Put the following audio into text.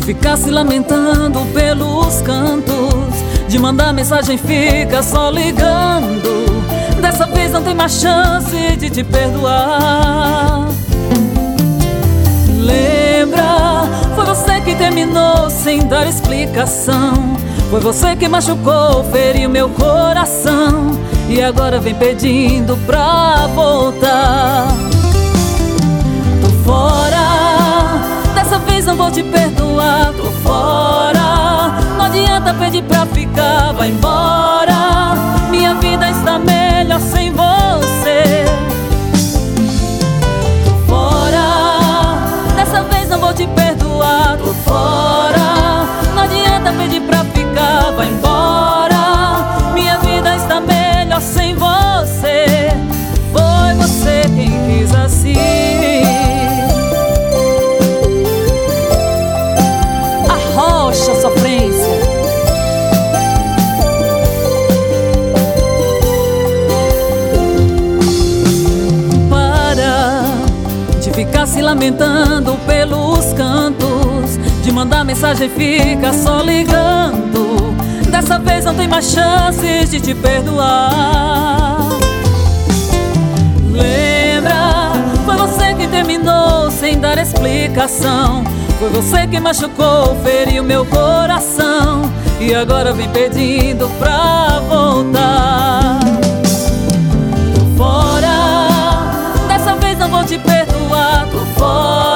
ficar se lamentando pelos cantos, de mandar mensagem fica só ligando. Dessa vez não tem mais chance de te perdoar. Lembra, foi você que terminou sem dar explicação. Foi você que machucou, feriu meu coração, e agora vem pedindo pra voltar. Tô fora, dessa vez não vou te perdoar. Tô fora, não adianta pedir pra ficar, vai embora. Minha vida está melhor sem você. Tô fora, dessa vez não vou te perdoar. Tô fora, não adianta pedir pra ficar, vai embora. Minha vida está melhor sem você. Foi você quem quis assim. Arrocha a sofrência. Para de ficar se lamentando pelos cantos, de mandar mensagem fica só ligando. Dessa vez não tem mais chances de te perdoar. Lembra, foi você que terminou sem dar explicação. Foi você que machucou, feriu meu coração, e agora vem pedindo pra voltar. Tô fora, dessa vez não vou te perdoar. Tô fora,